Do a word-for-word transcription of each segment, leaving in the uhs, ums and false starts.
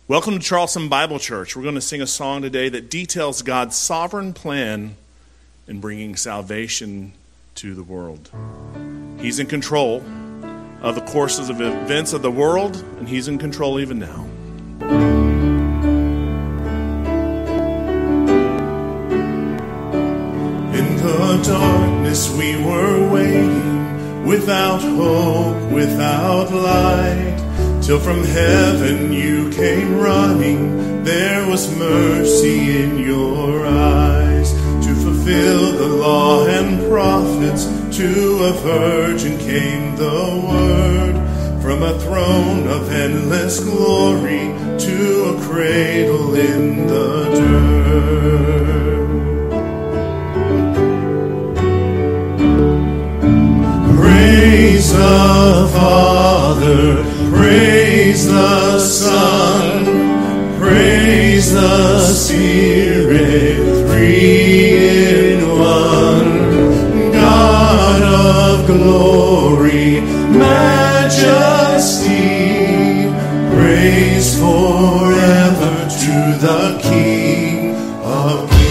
Welcome to Charleston Bible Church. We're going to sing a song today that details God's sovereign plan in bringing salvation to the world. He's in control of the courses of events of the world, and He's in control even now. In the darkness we were waiting, without hope, without light, till from heaven you came running. There was mercy in your eyes to fulfill the law and prophets. To a virgin came the word, from a throne of endless glory to a cradle in the dirt. Praise the Father, praise the Son, praise the Spirit, three in one. God of glory, majesty, praise forever to the King of kings.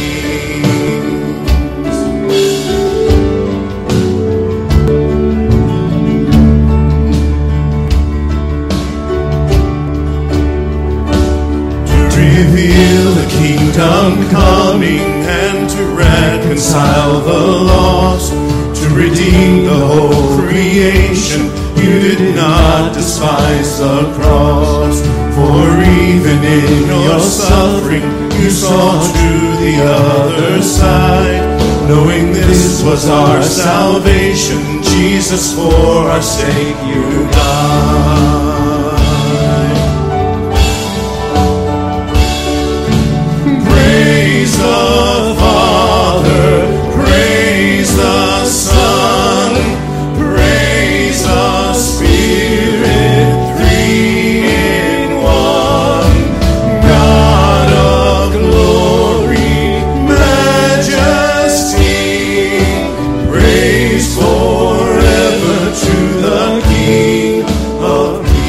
Reveal the kingdom coming and to reconcile the lost, to redeem the whole creation. You did not despise the cross, for even in your suffering you saw to the other side. Knowing this was our salvation, Jesus, for our sake you died. Praise the Father, praise the Son, praise the Spirit, three in one. God of glory, majesty, praise forever to the King of kings.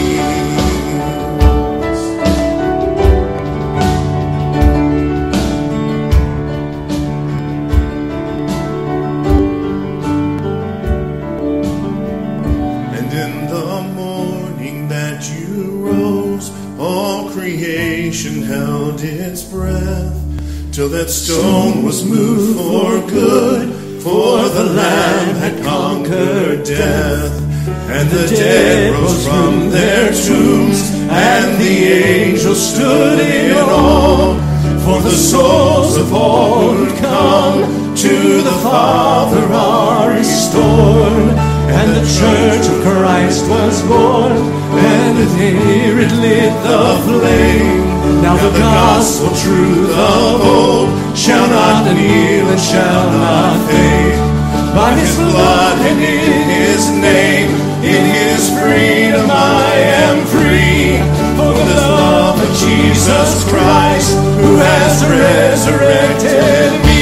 Held its breath till that stone was moved for good, for the Lamb had conquered death, and the dead rose from their tombs, and the angels stood in awe, for the souls of all who'd come to the Father are restored, and the church of Christ was born, and here it lit the flame. Now the gospel truth of old shall not kneel and shall not fade. By His blood and in His name, in His freedom I am free. For the love of Jesus Christ, who has resurrected me.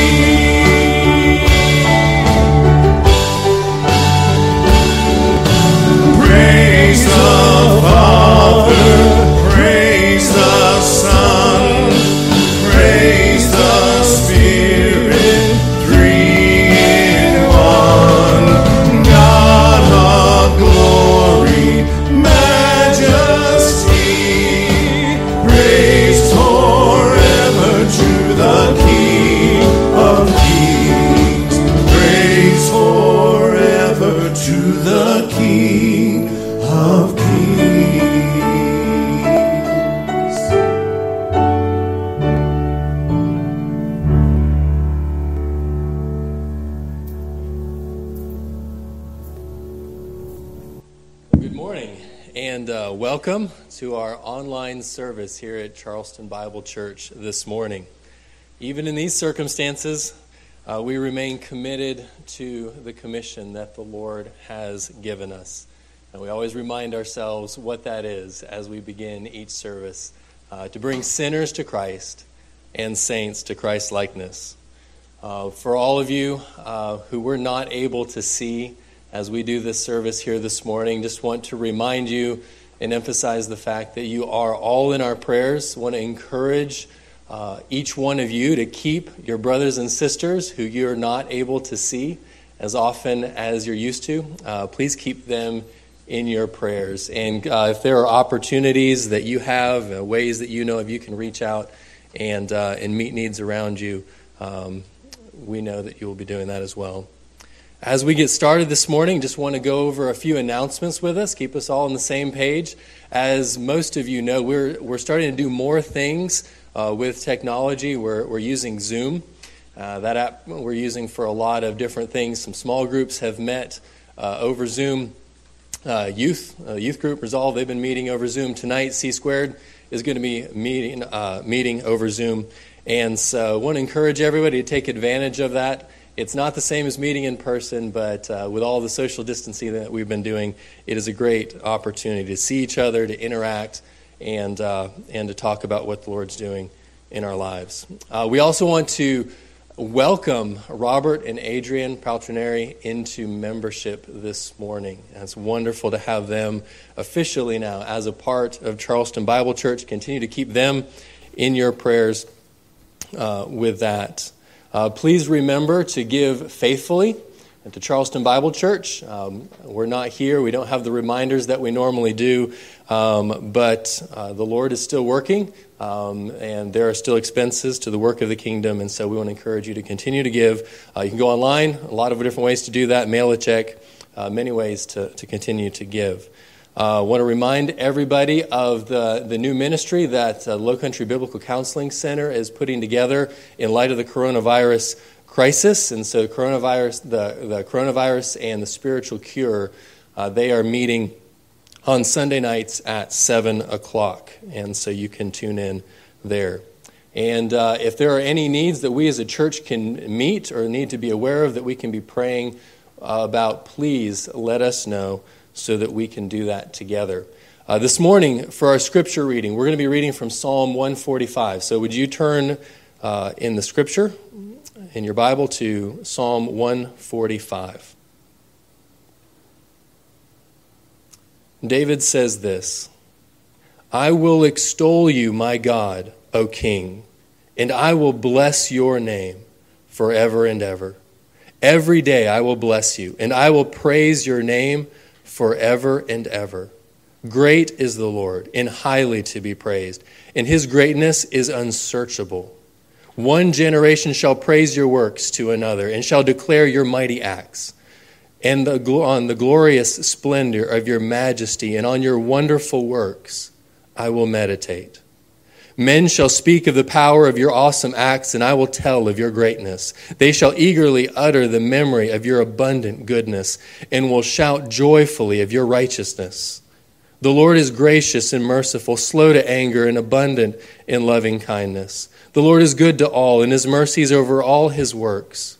Praise the Father, praise the Son, praise the Spirit, three in one. God of glory, majesty, praise forever to the King of kings. Praise forever to the King of kings. Good morning and uh, welcome to our online service here at Charleston Bible Church this morning. Even in these circumstances, uh, we remain committed to the commission that the Lord has given us. And we always remind ourselves what that is as we begin each service, uh, to bring sinners to Christ and saints to Christ's likeness. Uh, for all of you uh, who were not able to see as we do this service here this morning, just want to remind you and emphasize the fact that you are all in our prayers. I want to encourage uh, each one of you to keep your brothers and sisters who you're not able to see as often as you're used to. Uh, please keep them in your prayers. And uh, if there are opportunities that you have, uh, ways that you know of, you can reach out and uh, and meet needs around you. Um, we know that you will be doing that as well. As we get started this morning, just want to go over a few announcements with us, keep us all on the same page. As most of you know, we're we're starting to do more things uh, with technology. We're we're using Zoom. Uh, that app we're using for a lot of different things. Some small groups have met uh, over Zoom. Uh, youth, uh, youth group Resolve, they've been meeting over Zoom. Tonight, C Squared is going to be meeting uh, meeting over Zoom. And so I want to encourage everybody to take advantage of that. It's not the same as meeting in person, but uh, with all the social distancing that we've been doing, it is a great opportunity to see each other, to interact, and uh, and to talk about what the Lord's doing in our lives. Uh, we also want to welcome Robert and Adrian Paltrineri into membership this morning. And it's wonderful to have them officially now as a part of Charleston Bible Church. Continue to keep them in your prayers uh, with that. Uh, please remember to give faithfully to Charleston Bible Church. Um, we're not here. We don't have the reminders that we normally do, um, but uh, the Lord is still working, um, and there are still expenses to the work of the kingdom, and so we want to encourage you to continue to give. Uh, you can go online, a lot of different ways to do that, mail a check, uh, many ways to, to continue to give. I uh, want to remind everybody of the, the new ministry that uh, Low Country Biblical Counseling Center is putting together in light of the coronavirus crisis. And so coronavirus, the, the coronavirus and the spiritual cure, uh, they are meeting on Sunday nights at seven o'clock. And so you can tune in there. And uh, if there are any needs that we as a church can meet or need to be aware of that we can be praying uh, about, please let us know so that we can do that together. Uh, this morning, for our scripture reading, we're going to be reading from Psalm one forty-five. So would you turn uh, in the scripture, in your Bible, to Psalm one forty-five. David says this, "I will extol you, my God, O King, and I will bless your name forever and ever. Every day I will bless you, and I will praise your name forever and ever. Great is the Lord, and highly to be praised, and his greatness is unsearchable. One generation shall praise your works to another, and shall declare your mighty acts, and the, on the glorious splendor of your majesty, and on your wonderful works I will meditate. Men shall speak of the power of your awesome acts, and I will tell of your greatness. They shall eagerly utter the memory of your abundant goodness, and will shout joyfully of your righteousness. The Lord is gracious and merciful, slow to anger, and abundant in loving kindness. The Lord is good to all, and his mercies over all his works.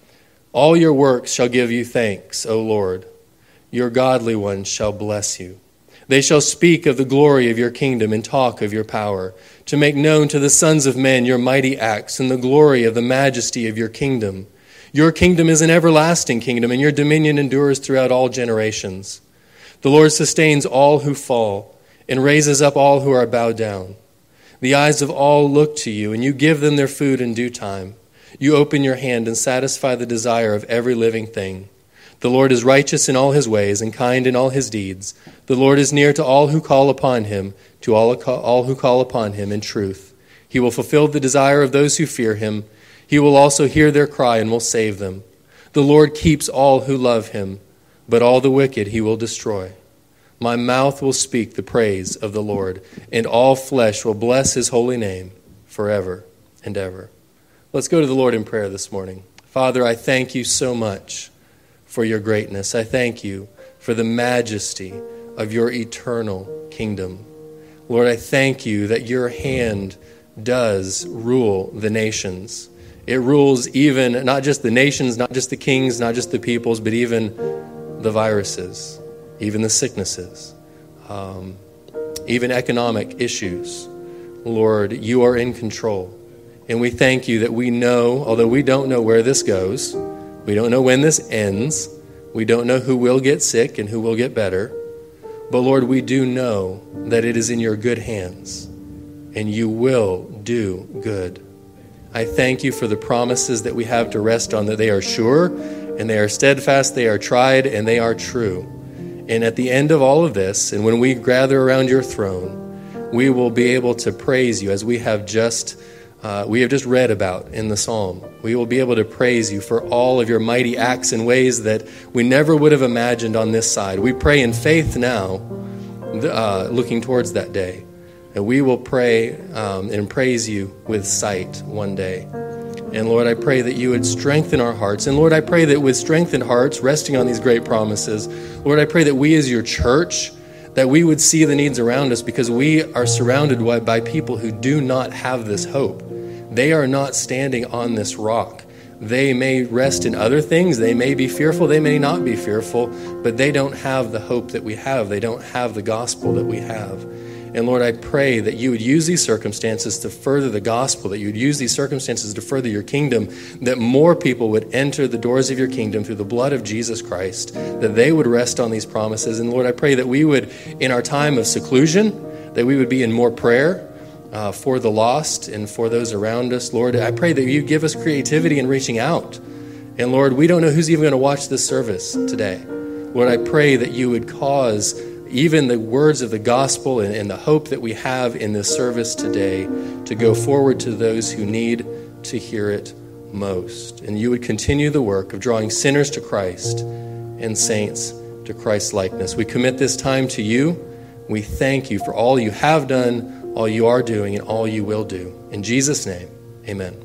All your works shall give you thanks, O Lord. Your godly ones shall bless you. They shall speak of the glory of your kingdom and talk of your power, to make known to the sons of men your mighty acts and the glory of the majesty of your kingdom. Your kingdom is an everlasting kingdom, and your dominion endures throughout all generations. The Lord sustains all who fall and raises up all who are bowed down. The eyes of all look to you, and you give them their food in due time. You open your hand and satisfy the desire of every living thing. The Lord is righteous in all his ways and kind in all his deeds. The Lord is near to all who call upon him, to all, all who call upon him in truth. He will fulfill the desire of those who fear him. He will also hear their cry and will save them. The Lord keeps all who love him, but all the wicked he will destroy. My mouth will speak the praise of the Lord, and all flesh will bless his holy name forever and ever." Let's go to the Lord in prayer this morning. Father, I thank you so much for your greatness. I thank you for the majesty of your eternal kingdom. Lord, I thank you that your hand does rule the nations. It rules even, not just the nations, not just the kings, not just the peoples, but even the viruses, even the sicknesses, um, even economic issues. Lord, you are in control. And we thank you that we know, although we don't know where this goes, we don't know when this ends, we don't know who will get sick and who will get better, But Lord, we do know that it is in your good hands, and you will do good. I thank you for the promises that we have to rest on, that they are sure, and they are steadfast, they are tried, and they are true. And at the end of all of this, and when we gather around your throne, we will be able to praise you as we have just uh, we have just read about in the psalm. We will be able to praise you for all of your mighty acts in ways that we never would have imagined on this side. We pray in faith now, uh, looking towards that day. And we will pray um, and praise you with sight one day. And Lord, I pray that you would strengthen our hearts. And Lord, I pray that with strengthened hearts, resting on these great promises, Lord, I pray that we as your church, that we would see the needs around us, because we are surrounded by, by people who do not have this hope. They are not standing on this rock. They may rest in other things. They may be fearful. They may not be fearful, but they don't have the hope that we have. They don't have the gospel that we have. And Lord, I pray that you would use these circumstances to further the gospel, that you would use these circumstances to further your kingdom, that more people would enter the doors of your kingdom through the blood of Jesus Christ, that they would rest on these promises. And Lord, I pray that we would, in our time of seclusion, that we would be in more prayer uh, for the lost and for those around us. Lord, I pray that you give us creativity in reaching out. And Lord, we don't know who's even going to watch this service today. Lord, I pray that you would cause even the words of the gospel and, and the hope that we have in this service today to go forward to those who need to hear it most. And you would continue the work of drawing sinners to Christ and saints to Christ's likeness. We commit this time to you. We thank you for all you have done, all you are doing, and all you will do. In Jesus' name, amen.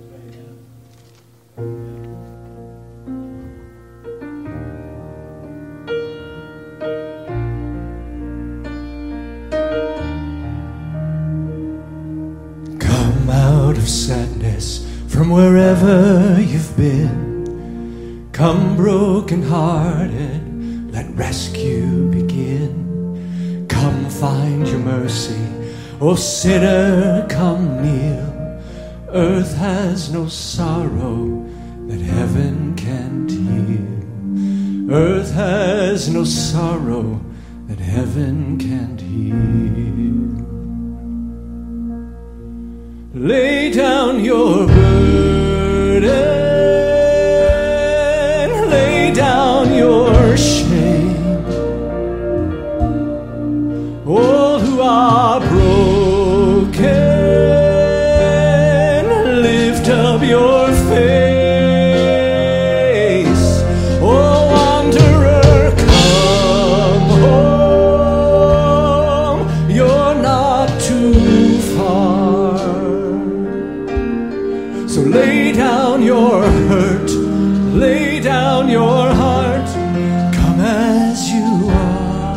Of sadness from wherever you've been, come broken-hearted, let rescue begin. Come find your mercy, O sinner, come kneel. Earth has no sorrow that heaven can't heal. Earth has no sorrow that heaven can't heal. Lay down your burden, lay down your shame. All who are broken, lift up your face. Oh, wanderer, come home, you're not too far. So lay down your hurt, lay down your heart, come as you are.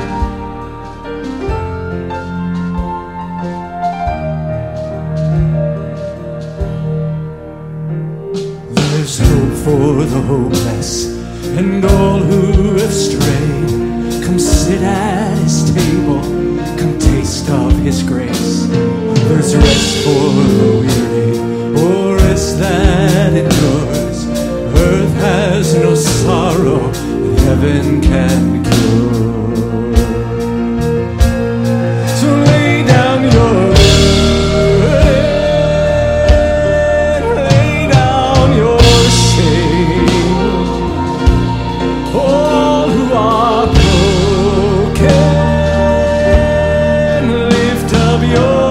There's hope for the hopeless and all who have strayed. Come sit at his table, come taste of his grace. There's rest for the weary, or rest that endures. Earth has no sorrow that heaven can cure. So lay down your burden, lay down your shame. All who are broken, lift up your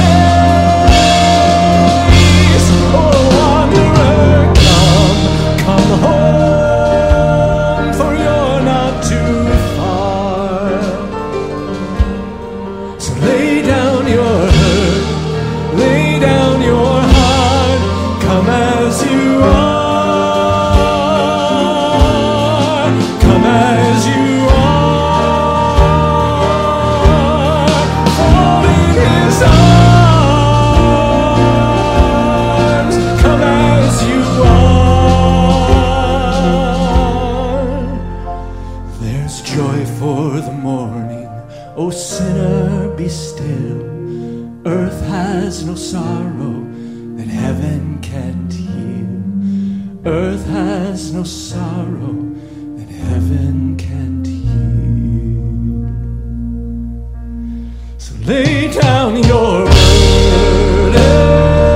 no sorrow that heaven can't heal. So lay down your burden.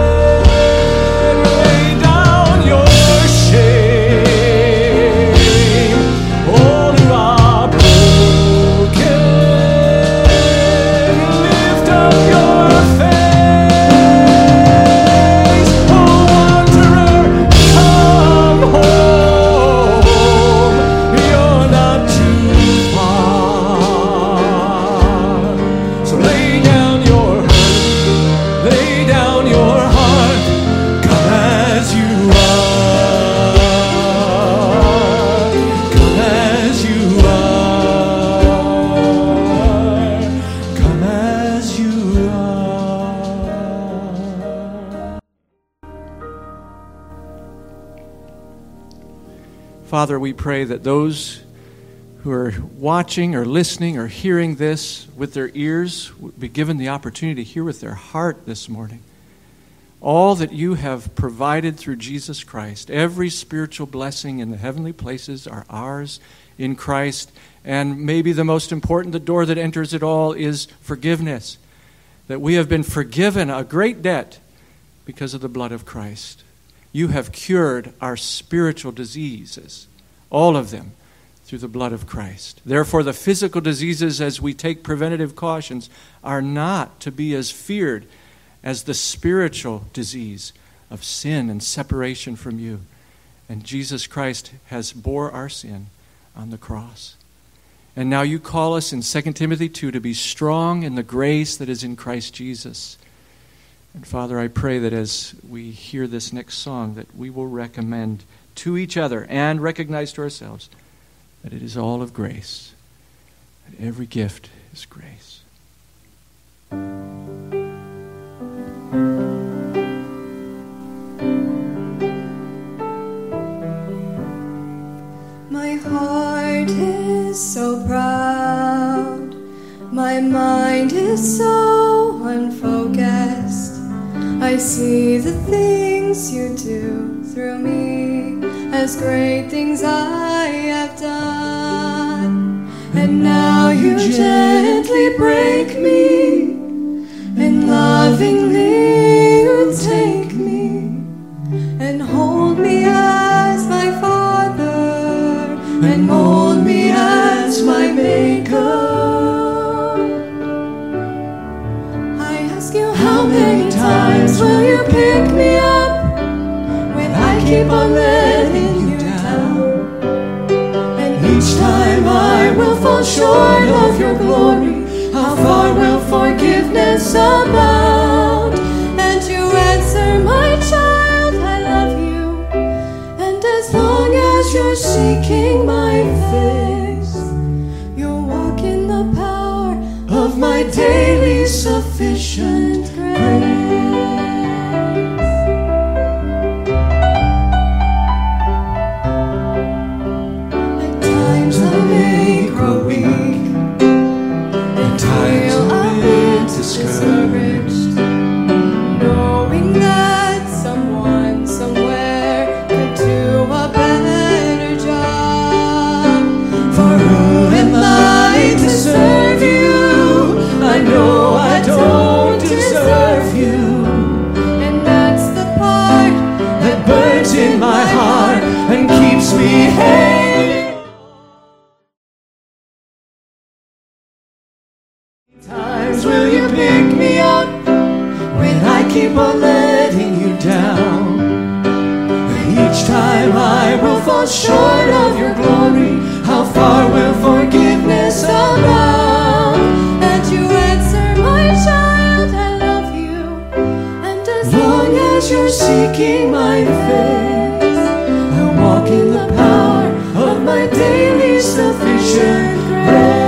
Father, we pray that those who are watching or listening or hearing this with their ears would be given the opportunity to hear with their heart this morning. All that you have provided through Jesus Christ, every spiritual blessing in the heavenly places are ours in Christ. And maybe the most important, the door that enters it all, is forgiveness. That we have been forgiven a great debt because of the blood of Christ. You have cured our spiritual diseases, all of them, through the blood of Christ. Therefore, the physical diseases, as we take preventative cautions, are not to be as feared as the spiritual disease of sin and separation from you. And Jesus Christ has bore our sin on the cross. And now you call us in Second Timothy two to be strong in the grace that is in Christ Jesus. And Father, I pray that as we hear this next song, that we will recommend to each other and recognize to ourselves that it is all of grace, that every gift is grace. My heart is so proud, my mind is so unfocused. I see the things you do through me as great things I have done. And now you gently break me, and lovingly you take me, and hold me as my Father, and mold me as my Maker. I ask you, how many times will you pick me up when I keep on letting you down? And each time I will fall short of your glory, how far will forgiveness abound? And you answer, my child, I love you. And as long as you're seeking my face, you'll walk in the power of my daily sufficient grace. At times I may grow weak, at times I've been discouraged, knowing that someone somewhere could do a better job. For who am I to serve you? I know I don't deserve you. And that's the part that burns in my heart and keeps me hanging. Times will you pick me up when I keep on letting you down? And each time I will fall short of your glory, how far will forgiveness abound? And you answer, my child, I love you. And as long as you're seeking my face, I'll walk in the power of my daily sufficient grace.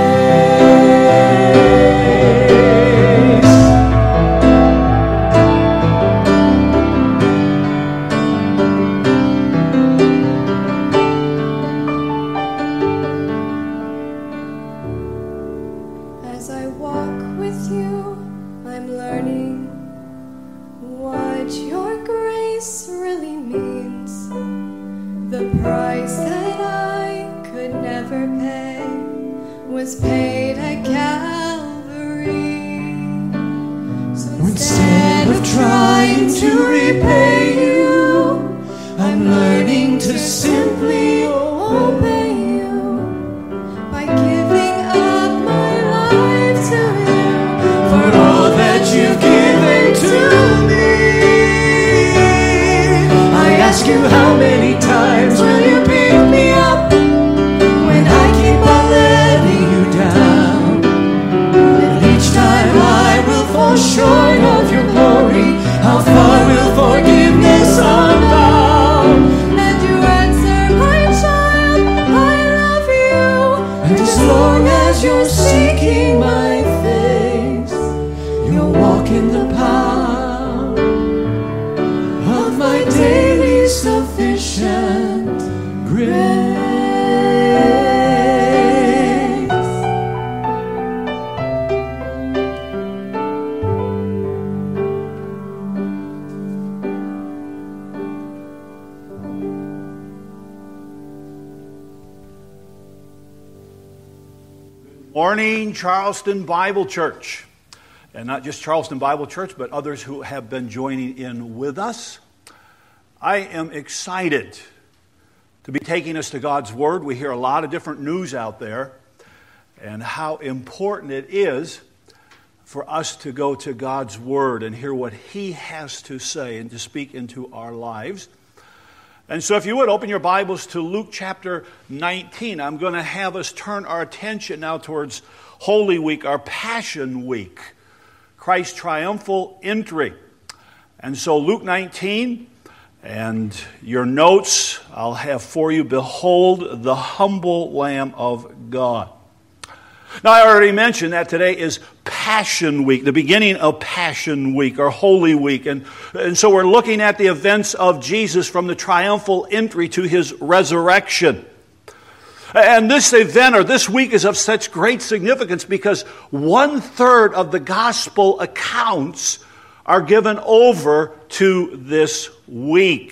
As I walk with you, I'm learning what your grace really means. The price that I could never pay was paid at Calvary. to repay you. I'm learning to simply obey you by giving up my life to you for all that you've given to me. I ask you, how many times will you pick me up when I keep on letting you down? And each time I will fall short of your glory, how far will forgiveness abound? And you answer, my child, I love you. And as long as you're seeking my face, you'll walk in the power of my daily sufficient grace. Morning, Charleston Bible Church. And not just Charleston Bible Church, but others who have been joining in with us. I am excited to be taking us to God's Word. We hear a lot of different news out there, and how important it is for us to go to God's Word and hear what He has to say and to speak into our lives. And so if you would, open your Bibles to Luke chapter nineteen. I'm going to have us turn our attention now towards Holy Week, our Passion Week, Christ's triumphal entry. And so Luke nineteen, and your notes I'll have for you, behold the humble Lamb of God. Now, I already mentioned that today is Passion Week, the beginning of Passion Week, or Holy Week. And, and so we're looking at the events of Jesus from the triumphal entry to His resurrection. And this event, or this week, is of such great significance because one-third of the gospel accounts are given over to this week.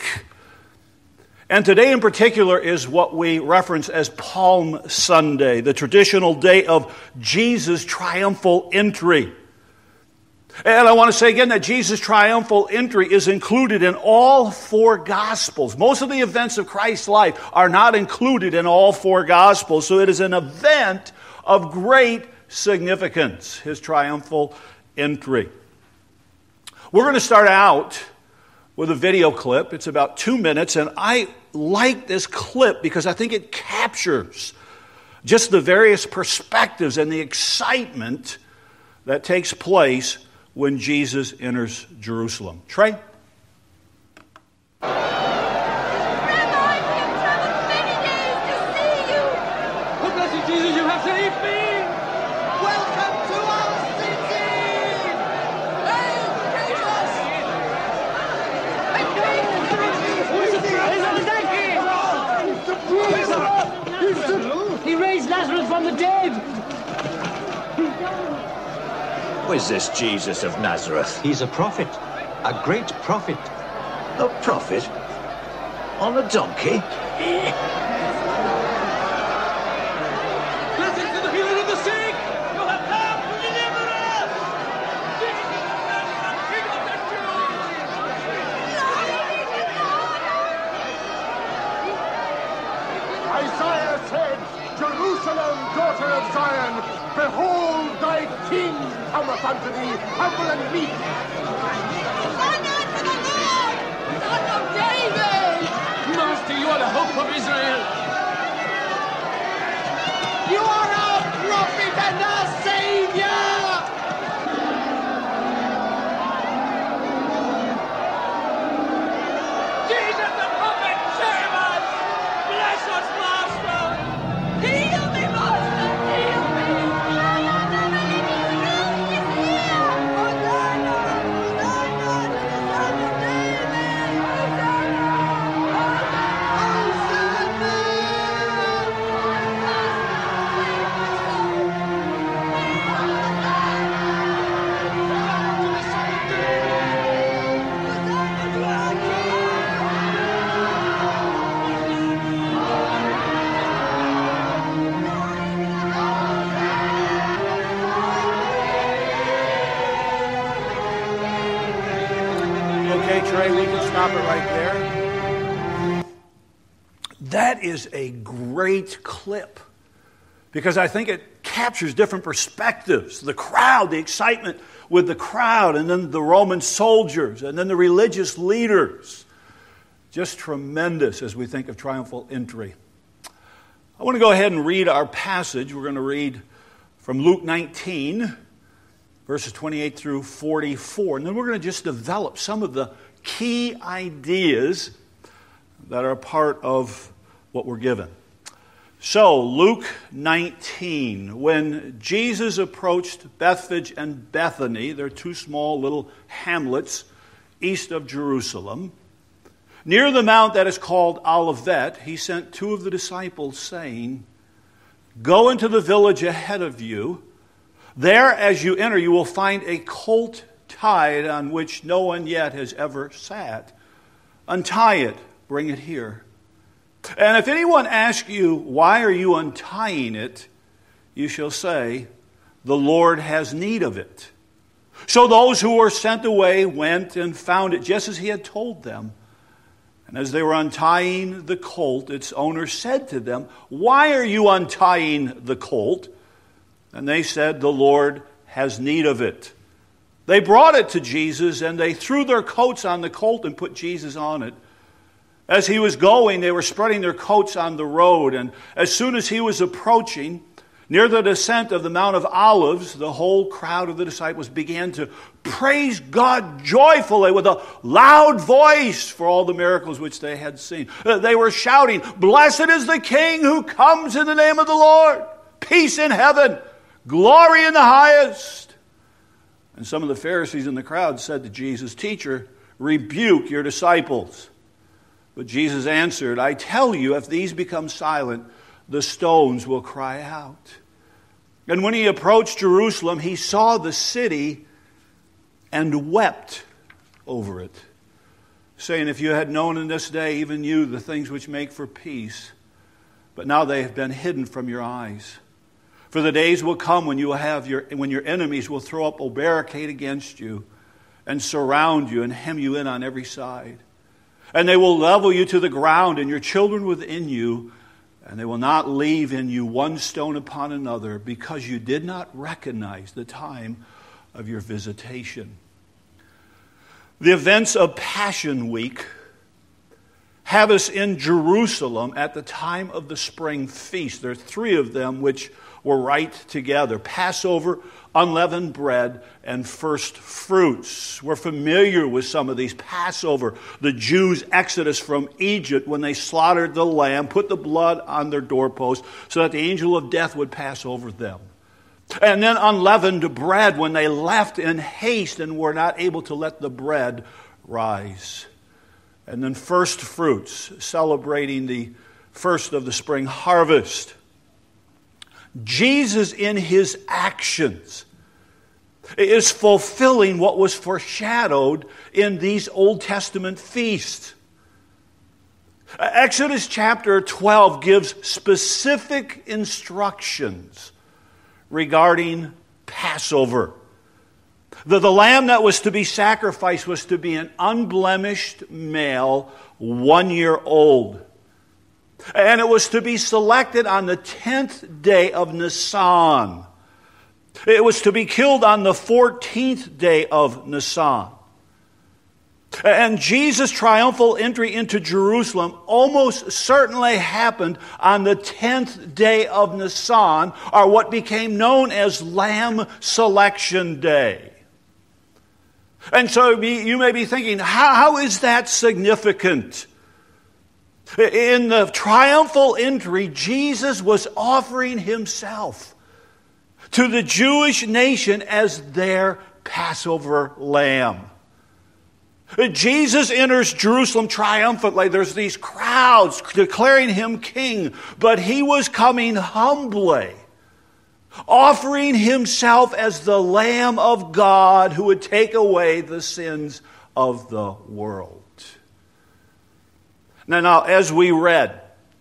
And today in particular is what we reference as Palm Sunday, the traditional day of Jesus' triumphal entry. And I want to say again that Jesus' triumphal entry is included in all four Gospels. Most of the events of Christ's life are not included in all four Gospels, so it is an event of great significance, His triumphal entry. We're going to start out with a video clip. It's about two minutes, and I like this clip because I think it captures just the various perspectives and the excitement that takes place when Jesus enters Jerusalem. Trey? Rabbi, we have traveled many days to see you. Oh, blessed Jesus, you have saved me. Welcome to our city! Hail Jesus! He raised Lazarus from the dead. Who is this Jesus of Nazareth? He's a prophet, a great prophet. A prophet? On a donkey? Blessings to the healing of the sick. You have come to deliver us. Jesus of Nazareth, King of the Jews. Isaiah said, Jerusalem, daughter of Zion, behold thy king cometh unto thee, humble and meek. Honor to the Lord, Son of David. Master, you are the hope of Israel. You are our prophet and our savior. Jesus the prophet, save us. Bless us, Master. Heal me, Master, heal me. Hosanna, Hosanna to the Son of David. Hosanna. Ray, we can stop it right there. That is a great clip because I think it captures different perspectives. The crowd, the excitement with the crowd, and then the Roman soldiers, and then the religious leaders. Just tremendous as we think of triumphal entry. I want to go ahead and read our passage. We're going to read from Luke nineteen, verses twenty-eight through forty-four. And then we're going to just develop some of the key ideas that are a part of what we're given. So, Luke nineteen, when Jesus approached Bethphage and Bethany, they're two small little hamlets east of Jerusalem, near the mount that is called Olivet, he sent two of the disciples, saying, "Go into the village ahead of you. There, as you enter, you will find a colt tied on which no one yet has ever sat. Untie it, bring it here. And if anyone asks you, 'Why are you untying it?' you shall say, 'The Lord has need of it.'" So those who were sent away went and found it just as he had told them. And as they were untying the colt, its owner said to them, "Why are you untying the colt?" And they said, "The Lord has need of it." They brought it to Jesus, and they threw their coats on the colt and put Jesus on it. As he was going, they were spreading their coats on the road, and as soon as he was approaching, near the descent of the Mount of Olives, the whole crowd of the disciples began to praise God joyfully with a loud voice for all the miracles which they had seen. They were shouting, "Blessed is the King who comes in the name of the Lord! Peace in heaven, glory in the highest!" And some of the Pharisees in the crowd said to Jesus, "Teacher, rebuke your disciples." But Jesus answered, "I tell you, if these become silent, the stones will cry out." And when he approached Jerusalem, he saw the city and wept over it, saying, "If you had known in this day, even you, the things which make for peace, but now they have been hidden from your eyes. For the days will come when you will have your when your enemies will throw up a barricade against you and surround you and hem you in on every side. And they will level you to the ground and your children within you, and they will not leave in you one stone upon another, because you did not recognize the time of your visitation." The events of Passion Week have us in Jerusalem at the time of the spring feast. There are three of them which were right together: Passover, unleavened bread, and first fruits. We're familiar with some of these. Passover, the Jews' exodus from Egypt when they slaughtered the lamb, put the blood on their doorpost so that the angel of death would pass over them. And then unleavened bread, when they left in haste and were not able to let the bread rise. And then first fruits, celebrating the first of the spring harvest. Jesus, in his actions, is fulfilling what was foreshadowed in these Old Testament feasts. Exodus chapter twelve gives specific instructions regarding Passover. The, the lamb that was to be sacrificed was to be an unblemished male, one year old. And it was to be selected on the tenth day of Nisan. It was to be killed on the fourteenth day of Nisan. And Jesus' triumphal entry into Jerusalem almost certainly happened on the tenth day of Nisan, or what became known as Lamb Selection Day. And so you may be thinking, how, how is that significant? In the triumphal entry, Jesus was offering himself to the Jewish nation as their Passover lamb. Jesus enters Jerusalem triumphantly. There's these crowds declaring him king, but he was coming humbly, offering himself as the Lamb of God who would take away the sins of the world. Now, now, as we read,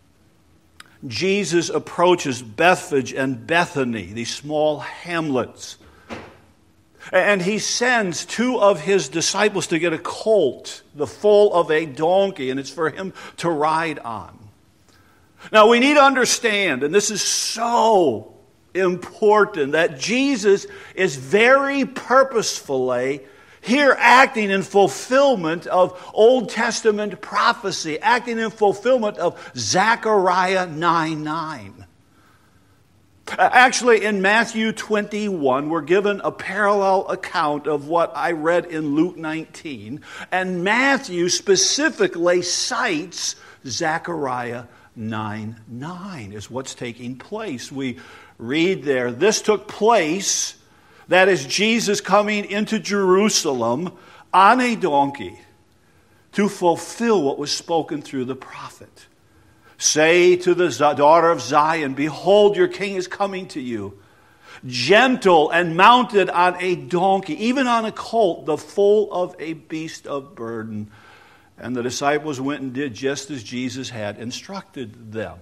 Jesus approaches Bethphage and Bethany, these small hamlets. And he sends two of his disciples to get a colt, the foal of a donkey, and it's for him to ride on. Now we need to understand, and this is so important, that Jesus is very purposefully here acting in fulfillment of Old Testament prophecy, acting in fulfillment of Zechariah nine nine. Actually, in Matthew twenty-one, we're given a parallel account of what I read in Luke nineteen, and Matthew specifically cites Zechariah nine nine as what's taking place. We read there, this took place, that is Jesus coming into Jerusalem on a donkey to fulfill what was spoken through the prophet. Say to the daughter of Zion, behold, your king is coming to you, gentle and mounted on a donkey, even on a colt, the foal of a beast of burden. And the disciples went and did just as Jesus had instructed them.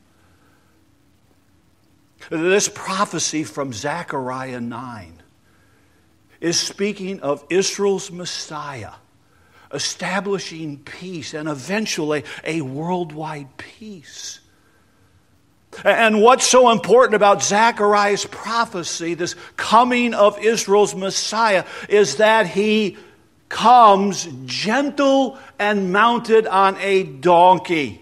This prophecy from Zechariah nine is speaking of Israel's Messiah, establishing peace and eventually a worldwide peace. And what's so important about Zechariah's prophecy, this coming of Israel's Messiah, is that he comes gentle and mounted on a donkey.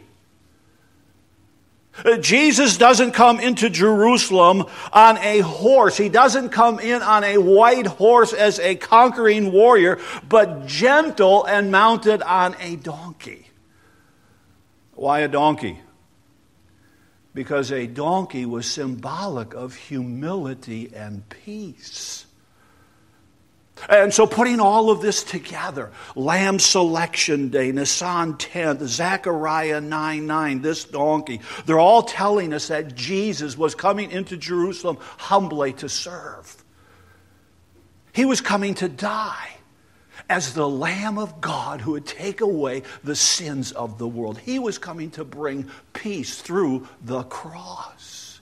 Jesus doesn't come into Jerusalem on a horse. He doesn't come in on a white horse as a conquering warrior, but gentle and mounted on a donkey. Why a donkey? Because a donkey was symbolic of humility and peace. And so putting all of this together, Lamb Selection Day, Nisan tenth, Zechariah nine nine, this donkey, they're all telling us that Jesus was coming into Jerusalem humbly to serve. He was coming to die as the Lamb of God who would take away the sins of the world. He was coming to bring peace through the cross.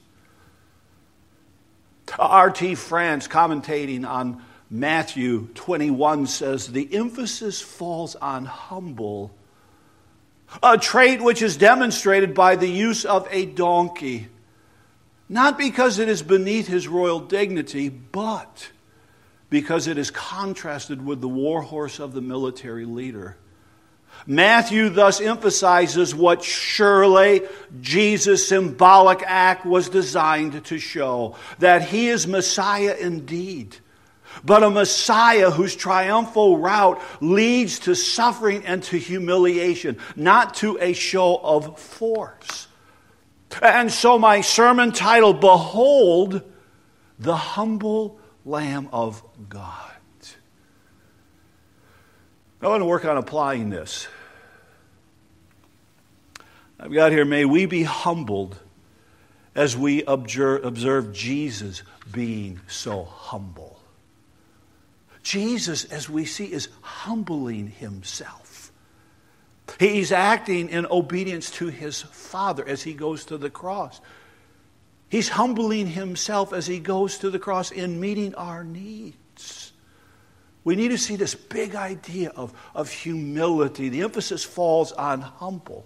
R T France, commentating on Matthew twenty-one, says the emphasis falls on humble, a trait which is demonstrated by the use of a donkey, not because it is beneath his royal dignity, but because it is contrasted with the war horse of the military leader. Matthew thus emphasizes what surely Jesus' symbolic act was designed to show, that he is Messiah indeed, but a Messiah whose triumphal route leads to suffering and to humiliation, not to a show of force. And so my sermon title, Behold the Humble Lamb of God. I want to work on applying this. I've got here, may we be humbled as we observe, observe Jesus being so humble. Jesus, as we see, is humbling himself. He's acting in obedience to his Father as he goes to the cross. He's humbling himself as he goes to the cross in meeting our needs. We need to see this big idea of, of humility. The emphasis falls on humble.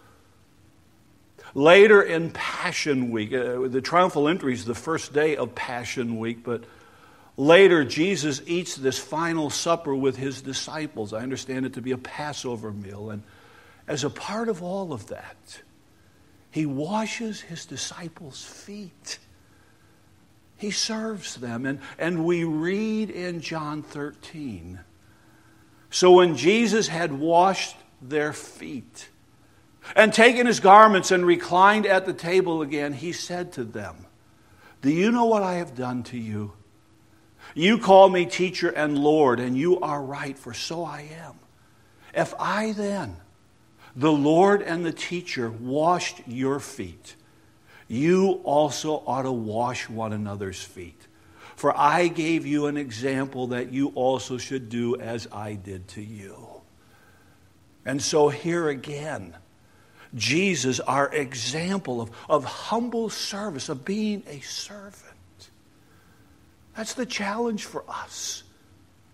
Later in Passion Week, uh, the triumphal entry is the first day of Passion Week, but later, Jesus eats this final supper with his disciples. I understand it to be a Passover meal. And as a part of all of that, he washes his disciples' feet. He serves them. And, and we read in John thirteen, so when Jesus had washed their feet and taken his garments and reclined at the table again, he said to them, do you know what I have done to you? You call me teacher and Lord, and you are right, for so I am. If I then, the Lord and the teacher, washed your feet, you also ought to wash one another's feet. For I gave you an example that you also should do as I did to you. And so here again, Jesus, our example of, of humble service, of being a servant. That's the challenge for us.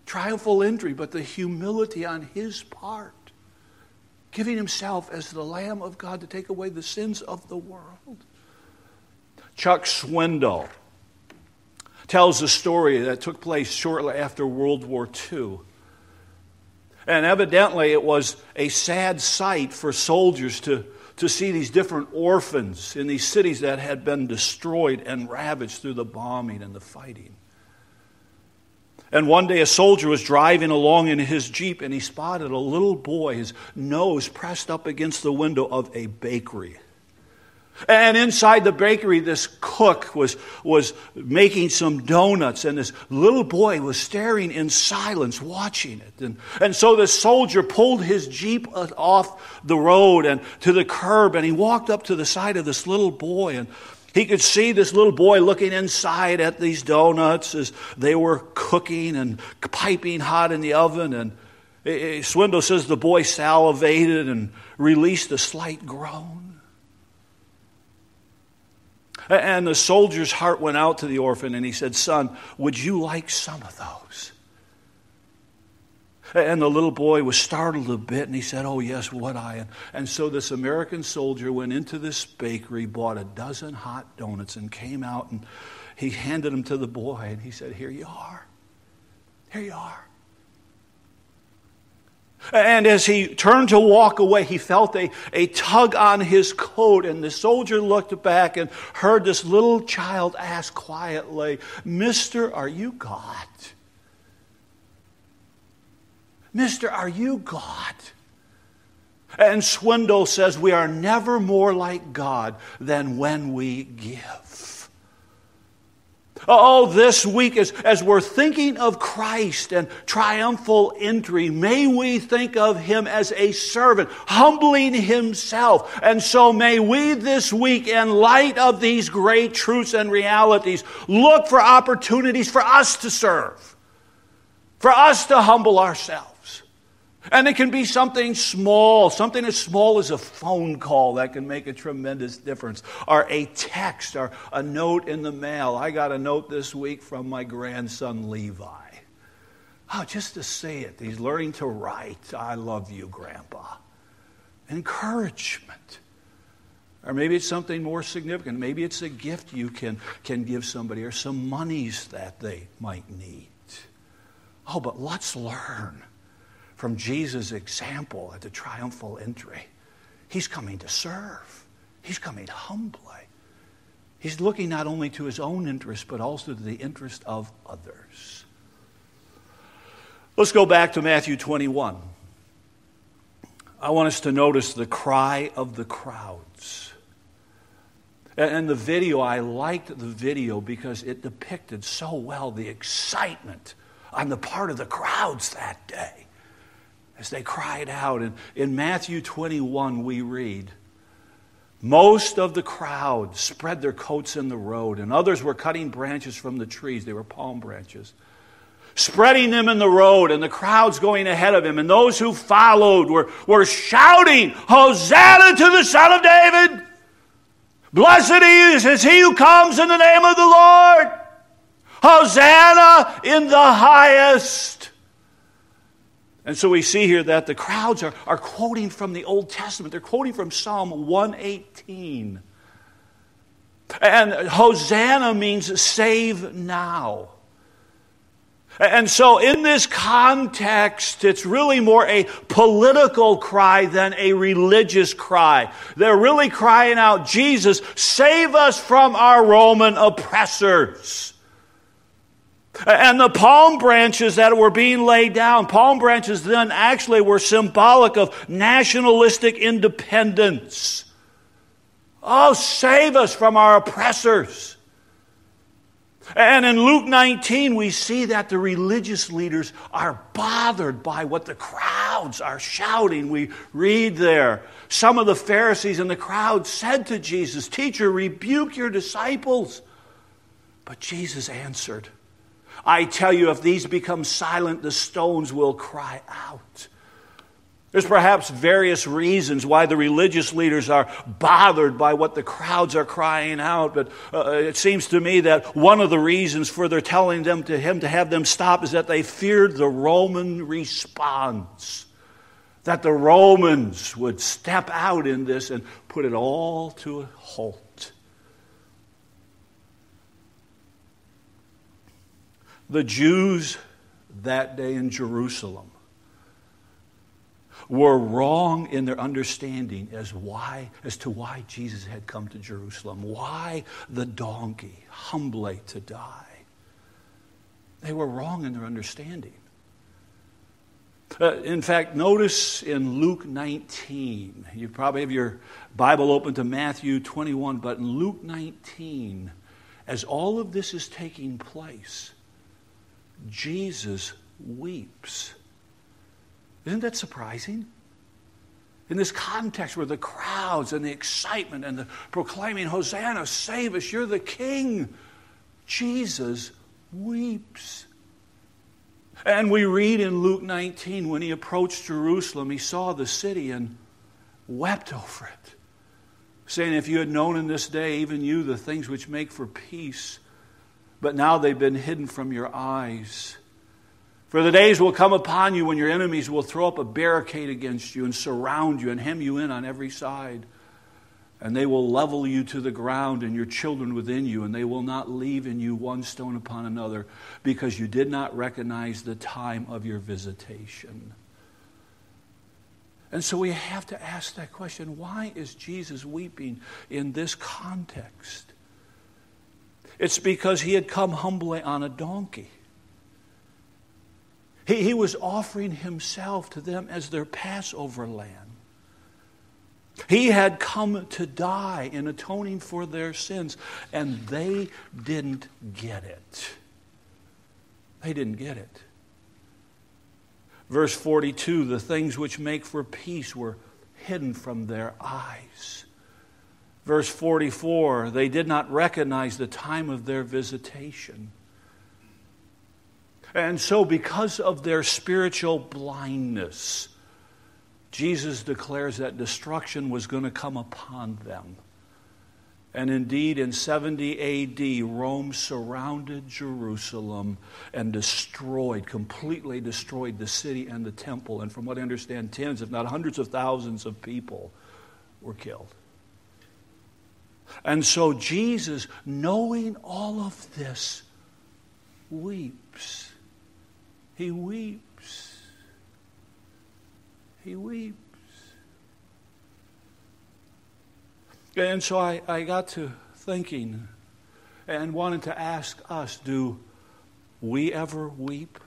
Triumphal entry, but the humility on his part. Giving himself as the Lamb of God to take away the sins of the world. Chuck Swindoll tells a story that took place shortly after World War Two. And evidently it was a sad sight for soldiers to, to see these different orphans in these cities that had been destroyed and ravaged through the bombing and the fighting. And one day a soldier was driving along in his Jeep and he spotted a little boy, his nose pressed up against the window of a bakery. And inside the bakery, this cook was, was making some donuts, and this little boy was staring in silence, watching it. And, and so the soldier pulled his Jeep off the road and to the curb, and he walked up to the side of this little boy, and he could see this little boy looking inside at these donuts as they were cooking and piping hot in the oven. And Swindoll says the boy salivated and released a slight groan. And the soldier's heart went out to the orphan, and he said, "Son, would you like some of those?" And the little boy was startled a bit, and he said, "Oh, yes, would I?" And, and so this American soldier went into this bakery, bought a dozen hot donuts, and came out, and he handed them to the boy, and he said, "Here you are. Here you are." And as he turned to walk away, he felt a, a tug on his coat, and the soldier looked back and heard this little child ask quietly, "Mister, are you God? Mister, are you God?" And Swindoll says, we are never more like God than when we give. Oh, this week, as, as we're thinking of Christ and triumphal entry, may we think of him as a servant, humbling himself. And so may we this week, in light of these great truths and realities, look for opportunities for us to serve, for us to humble ourselves. And it can be something small, something as small as a phone call that can make a tremendous difference, or a text, or a note in the mail. I got a note this week from my grandson Levi. Oh, just to say it. He's learning to write. "I love you, Grandpa." Encouragement. Or maybe it's something more significant. Maybe it's a gift you can, can give somebody, or some monies that they might need. Oh, but let's learn from Jesus' example at the triumphal entry. He's coming to serve. He's coming humbly. He's looking not only to his own interest, but also to the interest of others. Let's go back to Matthew twenty-one. I want us to notice the cry of the crowds. And the video, I liked the video because it depicted so well the excitement on the part of the crowds that day as they cried out. And in Matthew twenty-one, we read, "Most of the crowd spread their coats in the road, and others were cutting branches from the trees." They were palm branches, spreading them in the road, and the crowds going ahead of him. And those who followed were, were shouting, "Hosanna to the Son of David! Blessed is, is he who comes in the name of the Lord! Hosanna in the highest!" And so we see here that the crowds are, are quoting from the Old Testament. They're quoting from Psalm one eighteen. And Hosanna means save now. And so in this context, it's really more a political cry than a religious cry. They're really crying out, "Jesus, save us from our Roman oppressors." And the palm branches that were being laid down, palm branches then actually were symbolic of nationalistic independence. Oh, save us from our oppressors. And in Luke nineteen, we see that the religious leaders are bothered by what the crowds are shouting. We read there, some of the Pharisees in the crowd said to Jesus, "Teacher, rebuke your disciples." But Jesus answered, "I tell you, if these become silent, the stones will cry out." There's perhaps various reasons why the religious leaders are bothered by what the crowds are crying out, but uh, it seems to me that one of the reasons for their telling them to him to have them stop is that they feared the Roman response, that the Romans would step out in this and put it all to a halt. The Jews that day in Jerusalem were wrong in their understanding as why as to why Jesus had come to Jerusalem. Why the donkey, humbly to die? They were wrong in their understanding. Uh, in fact, notice in Luke nineteen, you probably have your Bible open to Matthew twenty-one, but in Luke nineteen, as all of this is taking place, Jesus weeps. Isn't that surprising? In this context where the crowds and the excitement and the proclaiming, Hosanna, save us, you're the King, Jesus weeps. And we read in Luke nineteen, when he approached Jerusalem, he saw the city and wept over it, saying, if you had known in this day, even you, the things which make for peace, but now they've been hidden from your eyes. For the days will come upon you when your enemies will throw up a barricade against you and surround you and hem you in on every side. And they will level you to the ground and your children within you, and they will not leave in you one stone upon another, because you did not recognize the time of your visitation. And so we have to ask that question, why is Jesus weeping in this context? It's because he had come humbly on a donkey. He, he was offering himself to them as their Passover lamb. He had come to die in atoning for their sins, and they didn't get it. They didn't get it. Verse forty-two, the things which make for peace were hidden from their eyes. Verse forty-four, they did not recognize the time of their visitation. And so because of their spiritual blindness, Jesus declares that destruction was going to come upon them. And indeed, in seventy A D, Rome surrounded Jerusalem and destroyed, completely destroyed the city and the temple. And from what I understand, tens, if not hundreds of thousands of people were killed. And so Jesus, knowing all of this, weeps. He weeps. He weeps. And so I, I got to thinking and wanted to ask us, do we ever weep?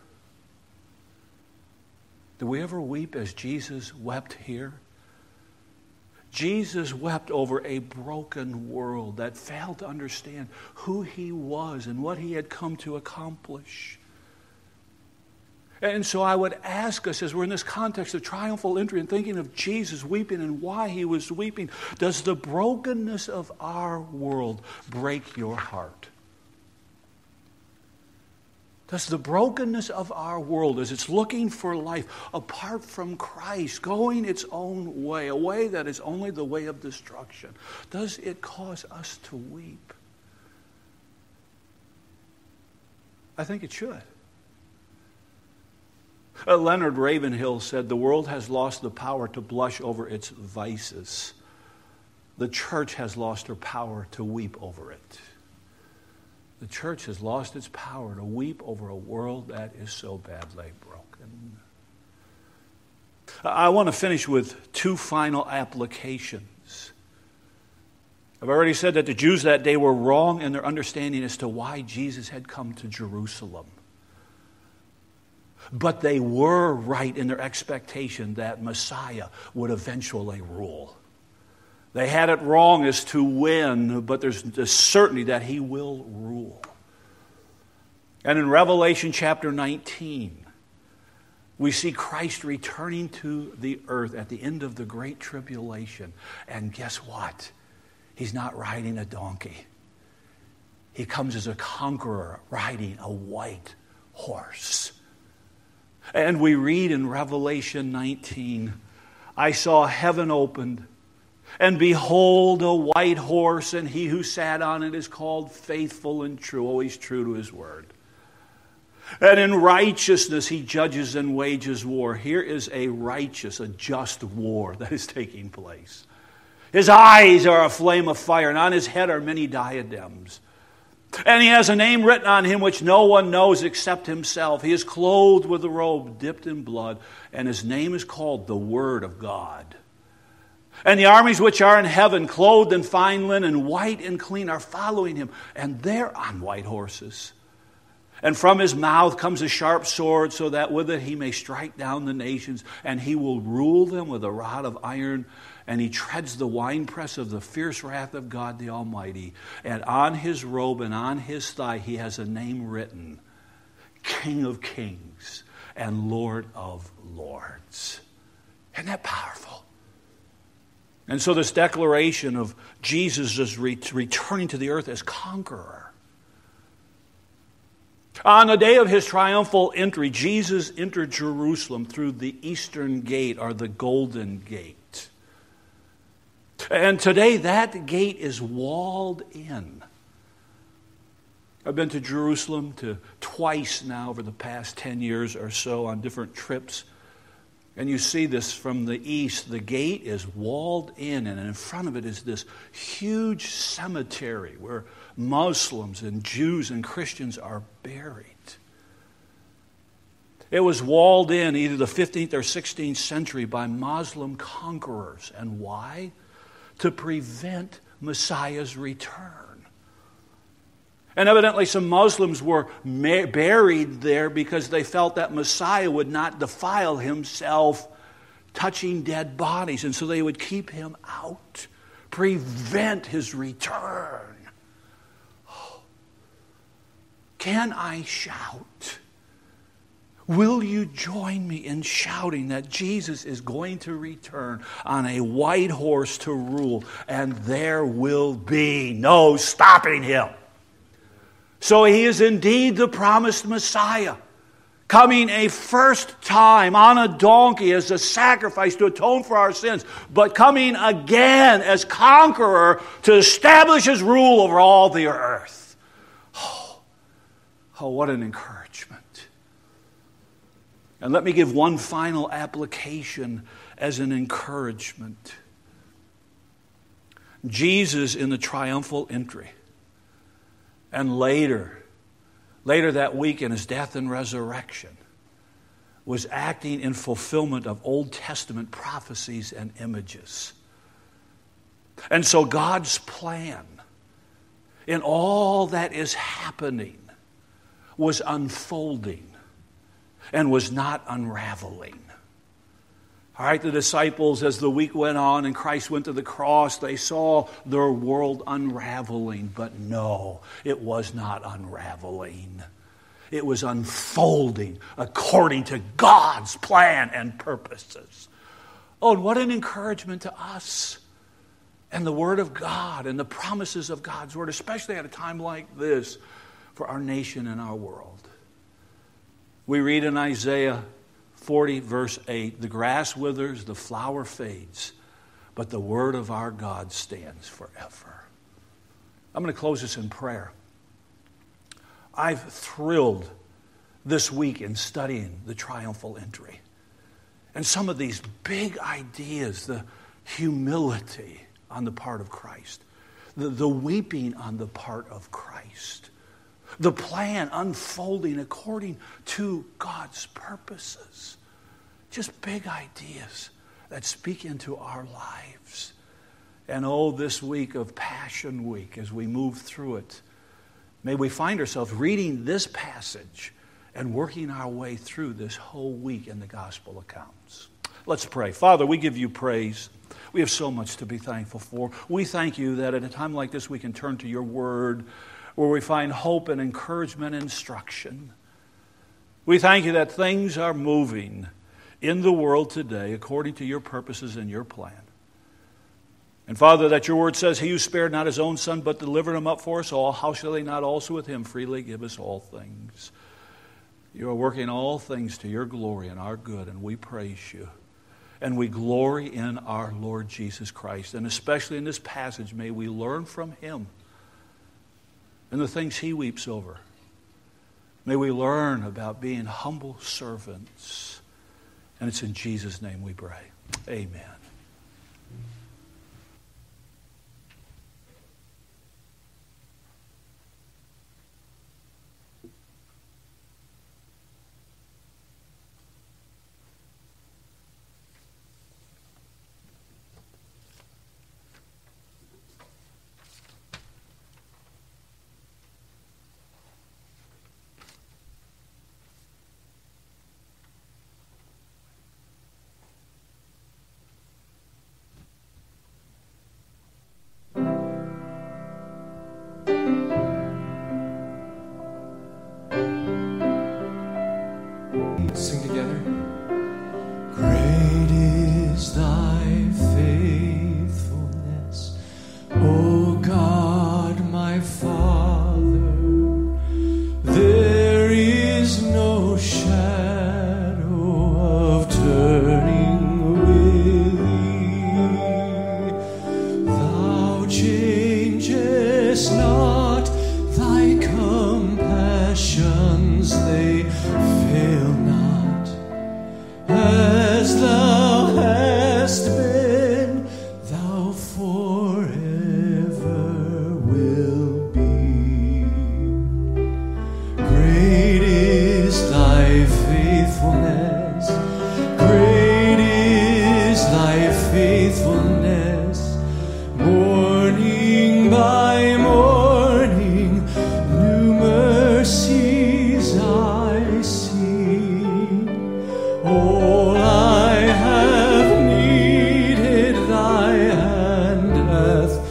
Do we ever weep as Jesus wept here? Jesus wept over a broken world that failed to understand who he was and what he had come to accomplish. And so I would ask us, as we're in this context of triumphal entry and thinking of Jesus weeping and why he was weeping, does the brokenness of our world break your heart? Does the brokenness of our world, as it's looking for life apart from Christ, going its own way, a way that is only the way of destruction, does it cause us to weep? I think it should. Uh, Leonard Ravenhill said, the world has lost the power to blush over its vices. The church has lost her power to weep over it. The church has lost its power to weep over a world that is so badly broken. I want to finish with two final applications. I've already said that the Jews that day were wrong in their understanding as to why Jesus had come to Jerusalem. But they were right in their expectation that Messiah would eventually rule. They had it wrong as to when, but there's the certainty that he will rule. And in Revelation chapter nineteen, we see Christ returning to the earth at the end of the Great Tribulation. And guess what? He's not riding a donkey. He comes as a conqueror riding a white horse. And we read in Revelation nineteen I saw heaven opened, and behold, a white horse, and he who sat on it is called Faithful and True, always true to his word. And in righteousness he judges and wages war. Here is a righteous, a just war that is taking place. His eyes are a flame of fire, and on his head are many diadems. And he has a name written on him which no one knows except himself. He is clothed with a robe dipped in blood, and his name is called the Word of God. And the armies which are in heaven, clothed in fine linen, white and clean, are following him, and they're on white horses. And from his mouth comes a sharp sword, so that with it he may strike down the nations, and he will rule them with a rod of iron, and he treads the winepress of the fierce wrath of God the Almighty. And on his robe and on his thigh he has a name written, King of Kings and Lord of Lords. Isn't that powerful? And so this declaration of Jesus is returning to the earth as conqueror. On the day of his triumphal entry, Jesus entered Jerusalem through the eastern gate, or the Golden Gate. And today that gate is walled in. I've been to Jerusalem to twice now over the past ten years or so on different trips. And you see this from the east. The gate is walled in, and in front of it is this huge cemetery where Muslims and Jews and Christians are buried. It was walled in either the fifteenth or sixteenth century by Muslim conquerors. And why? To prevent Messiah's return. And evidently some Muslims were ma- buried there because they felt that Messiah would not defile himself touching dead bodies. And so they would keep him out, prevent his return. Oh. Can I shout? Will you join me in shouting that Jesus is going to return on a white horse to rule, and there will be no stopping him? So he is indeed the promised Messiah, coming a first time on a donkey as a sacrifice to atone for our sins, but coming again as conqueror to establish his rule over all the earth. Oh, oh what an encouragement. And let me give one final application as an encouragement. Jesus in the triumphal entry, and later, later that week in his death and resurrection, was acting in fulfillment of Old Testament prophecies and images. And so God's plan in all that is happening was unfolding and was not unraveling. All right, the disciples, as the week went on and Christ went to the cross, they saw their world unraveling. But no, it was not unraveling. It was unfolding according to God's plan and purposes. Oh, and what an encouragement to us and the Word of God and the promises of God's Word, especially at a time like this for our nation and our world. We read in Isaiah forty, verse eight, the grass withers, the flower fades, but the word of our God stands forever. I'm going to close this in prayer. I've thrilled this week in studying the triumphal entry. And some of these big ideas, the humility on the part of Christ, the, the weeping on the part of Christ, the plan unfolding according to God's purposes. Just big ideas that speak into our lives. And oh, this week of Passion Week, as we move through it, may we find ourselves reading this passage and working our way through this whole week in the gospel accounts. Let's pray. Father, we give you praise. We have so much to be thankful for. We thank you that at a time like this we can turn to your word, where we find hope and encouragement and instruction. We thank you that things are moving in the world today according to your purposes and your plan. And Father, that your word says, he who spared not his own son but delivered him up for us all, how shall he not also with him freely give us all things? You are working all things to your glory and our good, and we praise you. and we glory in our Lord Jesus Christ. And especially in this passage, may we learn from him and the things he weeps over. May we learn about being humble servants. And it's in Jesus' name we pray. Amen. Sing together. Great is thy faithfulness, O God, my Father. There is no shadow of turning with thee. Thou changest not, thy compassions, they fail not. As thou hast been, thou forever will be. Great is thy faithfulness, great is thy faithfulness. Morning by morning, new mercies I see. All I have needed, thy hand hath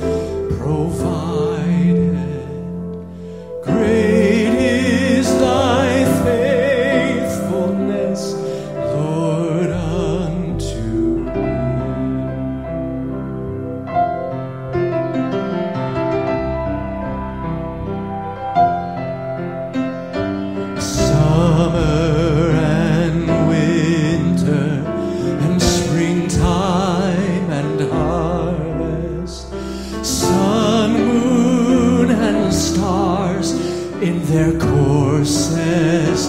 provided. Great is thy faithfulness, Lord, unto me. Summer and winter and springtime and harvest, sun, moon, and stars in their courses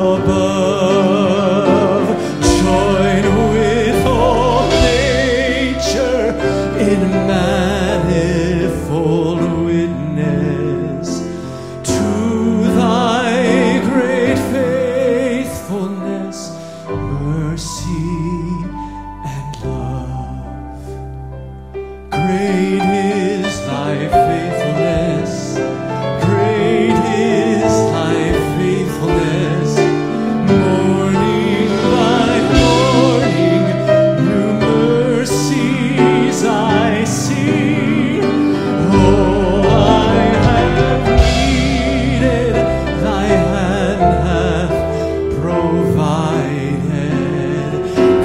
above, join with all nature in manifold witness to thy great faithfulness, mercy, and love. Great is thy faithfulness, great is thy faithfulness. Morning by morning, new mercies I see. All I have needed, thy hand hath provided.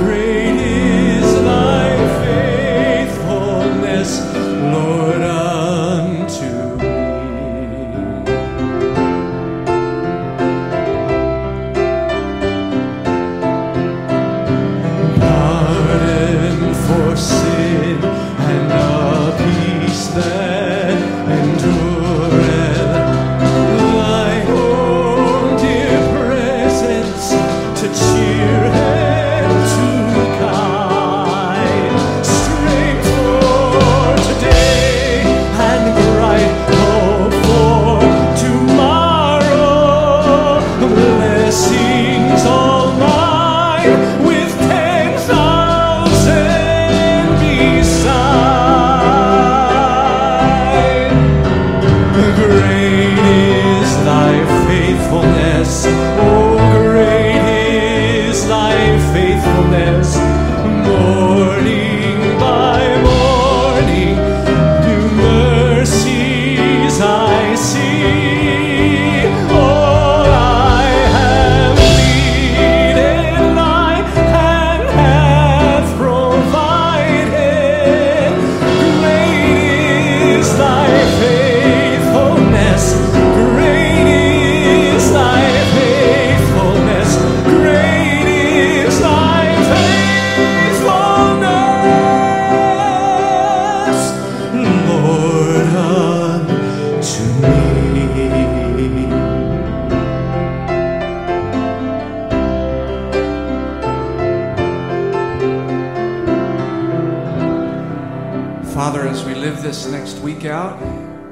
Father, as we live this next week out,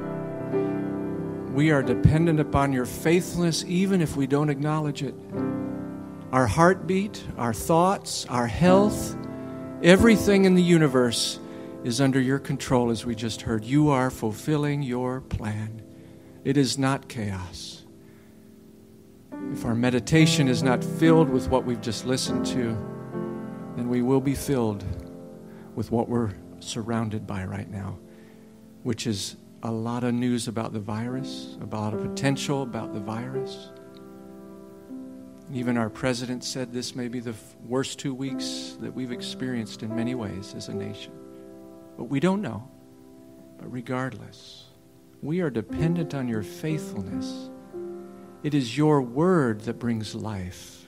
we are dependent upon your faithfulness even if we don't acknowledge it. Our heartbeat, our thoughts, our health, everything in the universe is under your control, as we just heard. You are fulfilling your plan. It is not chaos. If our meditation is not filled with what we've just listened to, then we will be filled with what we're surrounded by right now, which is a lot of news about the virus, about a potential about the virus. Even our president said this may be the worst two weeks that we've experienced in many ways as a nation. But we don't know. But regardless, we are dependent on your faithfulness. It is your word that brings life.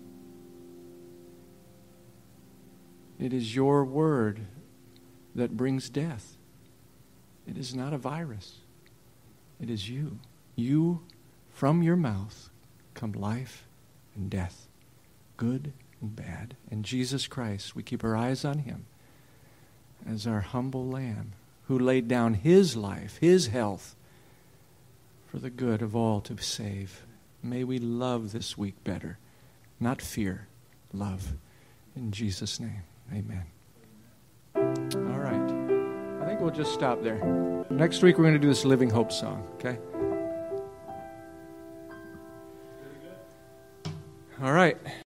It is your word that brings death. It is not a virus. It is you. You, from your mouth, come life and death, good and bad. And Jesus Christ, we keep our eyes on him as our humble lamb who laid down his life, his health, for the good of all to save. May we love this week better, not fear, love. In Jesus' name, amen. All right. I think we'll just stop there. Next week we're going to do this Living Hope song, okay? All right.